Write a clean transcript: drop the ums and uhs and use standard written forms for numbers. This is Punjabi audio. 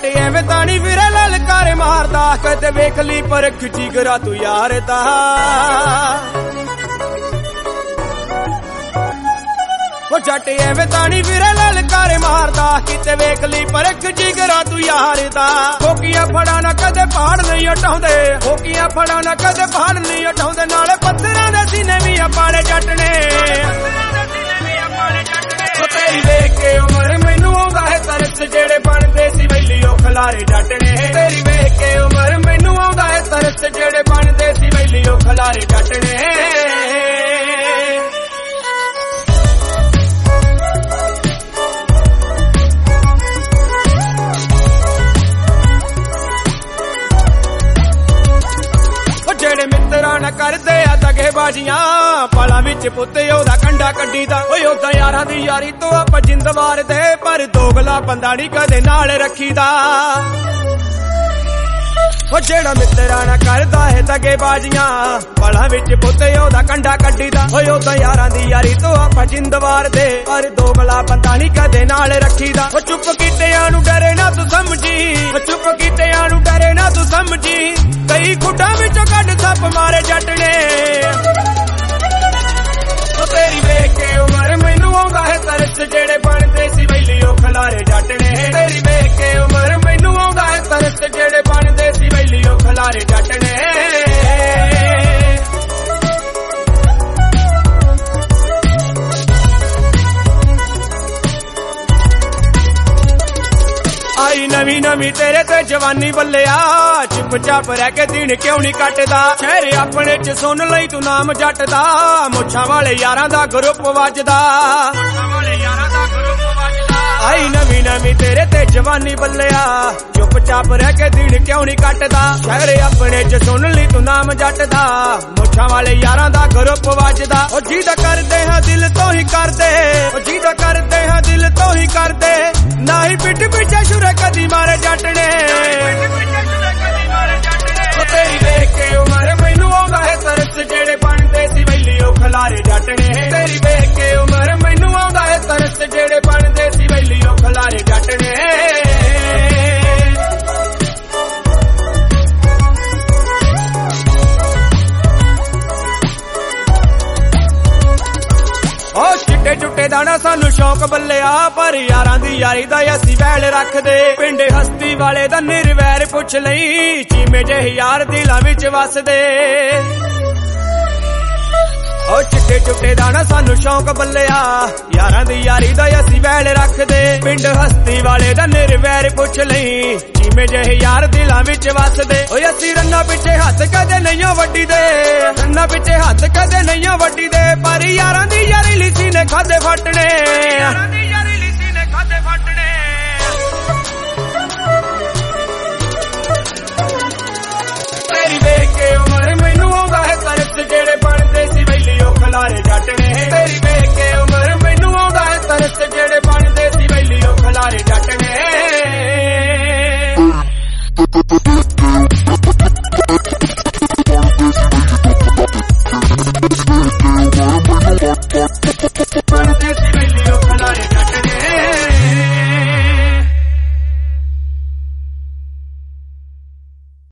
ਐਵੇਂ ਤਾਂ ਨੀ ਵੀਰੇ ਲਲਕਾਰੇ ਮਾਰਦਾ, ਕਦੇ ਵੇਖ ਲਈ ਪਰਖ ਜਿਗਰਾ ਤੂੰ ਯਾਰ ਦਾ। ਉਹ ਜੱਟ ਐਵੇਂ ਤਾਂ ਨੀ ਵੀਰੇ ਲਲਕਾਰੇ ਮਾਰਦਾ, ਕਿਤੇ ਵੇਖ ਲਈ ਪਰਖ ਜਿਗਰਾ ਤੂੰ ਯਾਰ ਦਾ। ਹੋਕੀਆਂ ਫੜਾ ਨਾ ਕਦੇ ਪਹਾੜ ਨਹੀਂ ਉਠਾਉਂਦੇ, ਹੋਕੀਆਂ ਫੜਾ ਨਾ ਕਦੇ ਪਹਾੜ ਨਹੀਂ ਉਠਾਉਂਦੇ, ਨਾਲੇ ਪੱਥਰਾਂ ਦੇ ਸੀਨੇ ਵੀ ਪਾੜੇ ਜੱਟ ਨੇ। ਤੇਰੀ ਵੇਖ ਕੇ ਉਮਰ ਮੈਨੂੰ ਆਉਂਦਾ ਹੈ ਤਰਸ, ਜਿਹੜੇ ਬਣਦੇ ਸੀ ਵੈਲੀ ਉਹ ਖਲਾਰੇ ਜੱਟ ਨੇ। ਤੇਰੀ ਵੇਖ ਕੇ ਉਮਰ ਮੈਨੂੰ ਆਉਂਦਾ ਹੈ ਤਰਸ, ਜਿਹੜੇ ਬਣਦੇ ਸੀ ਵੈਲੀ ਉਹ ਖਲਾਰੇ ਜੱਟ ਨੇ। ਜਿਹੜੇ ਮਿੱਤਰਾਂ ਨਾ ਕਰਦੇ ਆ ਦਗੇਬਾਜ਼ੀਆਂ, ਪਲਾਂ ਵਿੱਚ ਪੁੱਤ ਉਹਦਾ ਕੰਡਾ ਕੱਢੀ ਦਾ। ਓਏ ਉਦਾਂ ਯਾਰਾਂ ਦੀ ਯਾਰੀ ਤੋਂ ਆਪਾਂ ਜਿੰਦ ਵਾਰਦੇ, ਪਰ ਦੋਗਲਾ ਬੰਦਾ ਨੀ ਕਦੇ ਨਾਲ ਰੱਖੀਦਾ। ਉਹ ਜਿਹੜਾ ਮਿੱਤਰਾਂ ਨਾ ਕਰਦਾ ਹੈ ਦਗੇਬਾਜ਼ੀਆਂ, ਪਲਾਂ ਵਿੱਚ ਪੁੱਤ ਉਹਦਾ ਕੰਡਾ ਕੱਢੀ ਦਾ। ਓਏ ਉਦਾਂ ਯਾਰਾਂ ਦੀ ਯਾਰੀ ਤੋਂ ਆਪਾਂ ਜਿੰਦ ਵਾਰਦੇ, ਪਰ ਦੋਗਲਾ ਬੰਦਾ ਨੀ ਕਦੇ ਨਾਲ ਰੱਖੀਦਾ। ਉਹ ਚੁੱਪ ਕੀਤਿਆਂ ਨੂੰ ਡਰੇ ਨਾ ਤੂੰ ਸਮਝੀ, ਉਹ ਚੁੱਪ ਕੀਤਿਆਂ ਨੂੰ ਡਰੇ ਨਾ ਤੂੰ ਸਮਝੀ, ਕਈ ਖੁੱਡਾਂ ਵਿੱਚੋਂ ਕੱਢ ਸੱਪ ਮਾਰੇ ਜੱਟ ਨੇ। ਉਹ ਤੇਰੀ ਵੇਖ ਕੇ ਉਮਰ ਮੈਨੂੰ ਆਉਂਦਾ ਹੈ ਤਰਸ, ਜਿਹੜੇ ਬਣਦੇ ਸੀ ਵੈਲੀ ਉਹ ਖਲਾਰੇ ਜੱਟ ਨੇ। ਤੇਰੀ ਵੇਖ ਕੇ ਉਮਰ ਮੈਨੂੰ ਆਉਂਦਾ ਹੈ ਤਰਸ, ਜਿਹੜੇ ਬਣਦੇ ਸੀ ਵੈਲੀ ਉਹ ਖਲਾਰੇ ਜੱਟ ਨੇ। ਆਈ ਨਵੀਂ ਨਵੀਂ ਤੇਰੇ ਤੇ ਜਵਾਨੀ ਬੱਲਿਆ, ਚੁੱਪ ਚਾਪ ਰਹਿ ਕੇ ਦਿਨ ਕਿਉਂ ਨਹੀਂ ਕੱਟਦਾ। ਸ਼ਹਿਰ ਆਪਣੇ ਚ ਸੁਣ ਲਈ ਤੂੰ ਨਾਮ ਜੱਟ ਦਾ, ਮੁੱਛਾਂ ਵਾਲੇ ਯਾਰਾਂ ਦਾ ਗਰੁੱਪ ਵੱਜਦਾ। ਆਈ ਨਵੀਂ ਨਵੀਂ ਤੇਰੇ ਤੇ ਜਵਾਨੀ ਬੱਲਿਆ, ਚੁੱਪ ਚਾਪ ਰਹਿ ਕੇ ਦਿਨ ਕਿਉਂ ਨਹੀਂ ਕੱਟਦਾ। ਸ਼ਹਿਰ ਆਪਣੇ ਚ ਸੁਣ ਲਈ ਤੂੰ ਨਾਮ ਜੱਟ ਦਾ, ਮੁੱਛਾਂ ਵਾਲੇ ਯਾਰਾਂ ਦਾ ਗਰੁੱਪ ਵੱਜਦਾ। ਉਹ ਜਿਹਦਾ ਕਰਦੇ ਹਾਂ ਦਿਲ ਤੋਂ ਹੀ ਕਰਦੇ, ਉਹ ਜਿਹਦਾ ਕਰਦੇ ਹਾਂ ਦਿਲ ਤੋਂ ਹੀ ਕਰਦੇ, ਨਾ ਹੀ ਪਿੱਠ ਪਿੱਛੇ ਸ਼ੁਰੇ ਕਦੀ ਮਾਰੇ ਜੱਟ ਨੇ। ਉਹ ਤੇਰੀ ਵੇਖ ਕੇ ਉਮਰ ਮੈਨੂੰ ਆਉਂਦਾ ਹੈ ਤਰਸ, ਜਿਹੜੇ ਬਣਦੇ ਸੀ ਵੈਲੀ ਉਹ ਖਲਾਰੇ ਜੱਟ ਨੇ। ਤੇਰੀ ਵੇਖ ਕੇ ਉਮਰ ਮੈਨੂੰ ਆਉਂਦਾ ਹੈ ਤਰਸ, ਜਿਹੜੇ ਬਣਦੇ ਸੀ ਵੈਲੀ ਉਹ ਖਲਾਰੇ ਜੱਟ ਨੇ। ਉਹ ਚਿੱਟੇ ਚੁੱਟੇ ਦਾ ਨਾ ਸਾਨੂੰ ਸ਼ੌਕ ਬੱਲਿਆ, ਪਰ ਯਾਰਾਂ ਦੀ ਯਾਰੀ ਦਾ ਅਸੀਂ ਵੈਲ ਰੱਖਦੇ। ਪਿੰਡ ਹਸਤੀ ਵਾਲੇ ਦਾ ਨਿਰਵੈਰ ਪੁੱਛ ਲਈ, ਚੀਮੇ ਜਿਹੇ ਯਾਰ ਦਿਲਾਂ ਵਿੱਚ ਵਸਦੇ। ਉਹ ਚਿੱਟੇ ਚੁੱਟੇ ਦਾ ਨਾ ਸਾਨੂੰ ਸ਼ੌਕ ਬੱਲਿਆ, ਯਾਰਾਂ ਦੀ ਯਾਰੀ ਦਾ ਅਸੀਂ ਵੈਲ ਰੱਖਦੇ। ਪਿੰਡ ਹਸਤੀ ਵਾਲੇ ਦਾ ਨਿਰਵੈਰ ਪੁੱਛ ਲਈ, ਚੀਮੇ ਜਿਹੇ ਯਾਰ ਦਿਲਾਂ ਵਿੱਚ ਵਸਦੇ। ਓਏ ਅਸੀਂ ਰੰਨਾਂ ਪਿੱਛੇ ਹੱਥ ਕਦੇ ਨਹੀਂ ਵੱਡੀ ਦੇ, ਰੰਨਾਂ ਪਿੱਛੇ ਹੱਥ ਕਦੇ ਨਹੀਂ ਵੱਡੀ ਦੇ, ਪਰ ਯਾਰਾਂ ਦੀ ਯਾਰੀ ਲਿਸੀ ਨੇ ਖਾਦੇ ਫੱਟਣੇ।